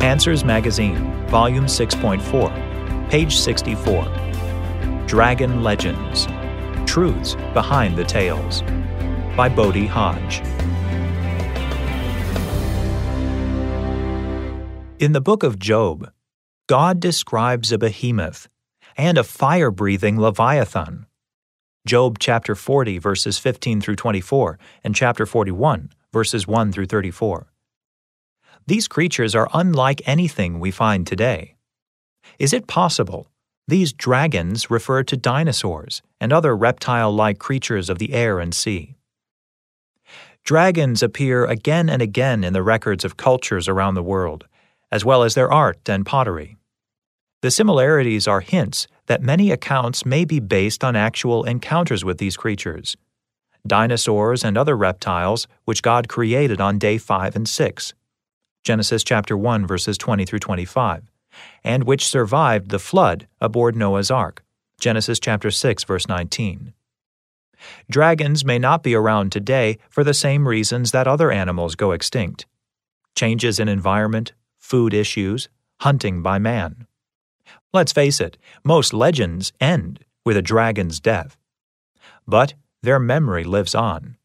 Answers Magazine, Volume 6.4, page 64. Dragon Legends: Truths Behind the Tales, by Bodhi Hodge. In the book of Job, God describes a behemoth and a fire-breathing Leviathan. Job chapter 40, verses 15 through 24, and chapter 41, verses 1 through 34. These creatures are unlike anything we find today. Is it possible these dragons refer to dinosaurs and other reptile-like creatures of the air and sea? Dragons appear again and again in the records of cultures around the world, as well as their art and pottery. The similarities are hints that many accounts may be based on actual encounters with these creatures, dinosaurs and other reptiles which God created on day 5 and 6, Genesis chapter 1 verses 20 through 25, and which survived the flood aboard Noah's Ark, Genesis chapter 6 verse 19. Dragons may not be around today for the same reasons that other animals go extinct: changes in environment, food issues, hunting by man. Let's face it, most legends end with a dragon's death. But their memory lives on.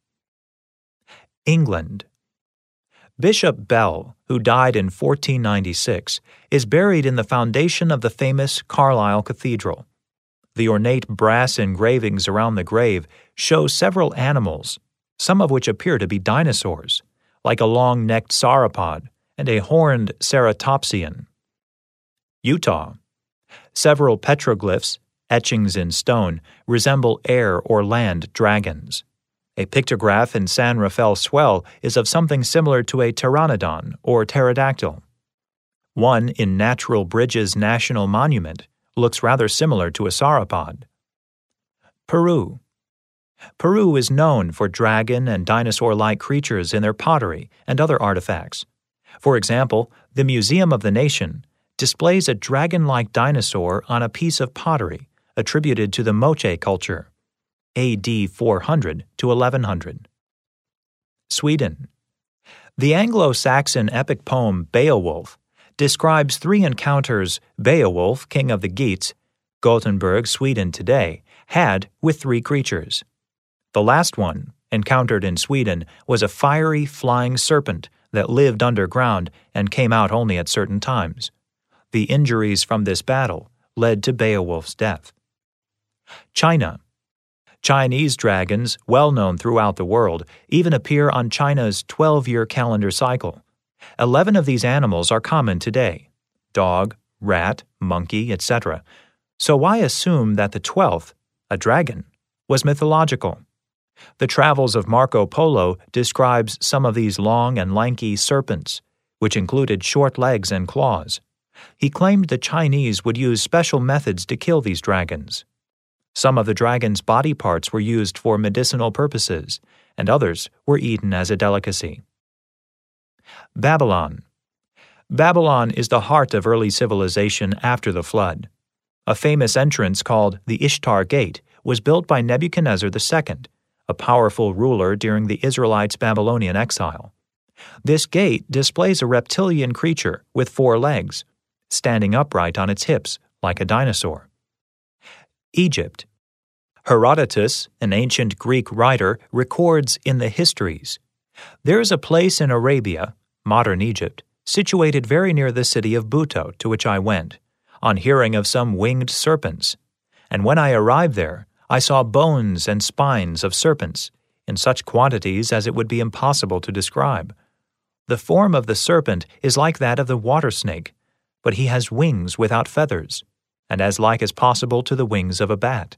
England. Bishop Bell, who died in 1496, is buried in the foundation of the famous Carlisle Cathedral. The ornate brass engravings around the grave show several animals, some of which appear to be dinosaurs, like a long-necked sauropod and a horned ceratopsian. Utah. Several petroglyphs, etchings in stone, resemble air or land dragons. A pictograph in San Rafael Swell is of something similar to a pteranodon or pterodactyl. One in Natural Bridges National Monument looks rather similar to a sauropod. Peru. Peru is known for dragon and dinosaur-like creatures in their pottery and other artifacts. For example, the Museum of the Nation displays a dragon-like dinosaur on a piece of pottery attributed to the Moche culture, AD 400 to 1100. Sweden. The Anglo-Saxon epic poem Beowulf describes 3 encounters Beowulf, king of the Geats, Gothenburg, Sweden today, had with 3 creatures. The last one, encountered in Sweden, was a fiery flying serpent that lived underground and came out only at certain times. The injuries from this battle led to Beowulf's death. China. Chinese dragons, well known throughout the world, even appear on China's 12-year calendar cycle. 11 of these animals are common today: dog, rat, monkey, etc. So why assume that the 12th, a dragon, was mythological? The Travels of Marco Polo describes some of these long and lanky serpents, which included short legs and claws. He claimed the Chinese would use special methods to kill these dragons. Some of the dragon's body parts were used for medicinal purposes, and others were eaten as a delicacy. Babylon. Babylon is the heart of early civilization after the flood. A famous entrance called the Ishtar Gate was built by Nebuchadnezzar II, a powerful ruler during the Israelites' Babylonian exile. This gate displays a reptilian creature with 4 legs, standing upright on its hips like a dinosaur. Egypt. Herodotus, an ancient Greek writer, records in the Histories, "There is a place in Arabia, modern Egypt, situated very near the city of Buto, to which I went, on hearing of some winged serpents. And when I arrived there, I saw bones and spines of serpents, in such quantities as it would be impossible to describe. The form of the serpent is like that of the water snake, but he has wings without feathers, and as like as possible to the wings of a bat."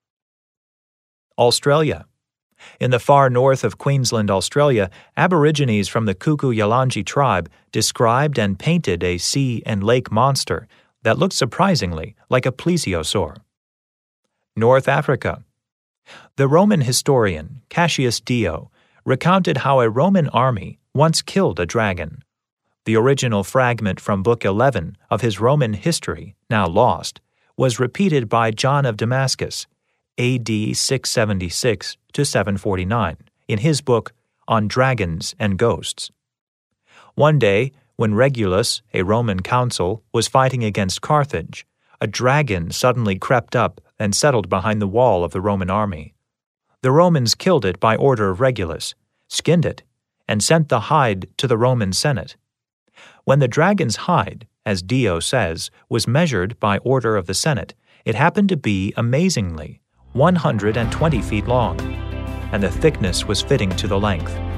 Australia. In the far north of Queensland, Australia, Aborigines from the Kuku-Yalanji tribe described and painted a sea and lake monster that looked surprisingly like a plesiosaur. North Africa. The Roman historian Cassius Dio recounted how a Roman army once killed a dragon. The original fragment from Book 11 of his Roman history, now lost, was repeated by John of Damascus, AD 676 to 749, in his book On Dragons and Ghosts. One day, When Regulus, a Roman consul, was fighting against Carthage, a dragon suddenly crept up and settled behind the wall of the Roman army. The Romans killed it by order of Regulus, skinned it, and sent the hide to the Roman Senate. When the dragon's hide, as Dio says, was measured by order of the Senate, it happened to be, amazingly, 120 feet long, and the thickness was fitting to the length.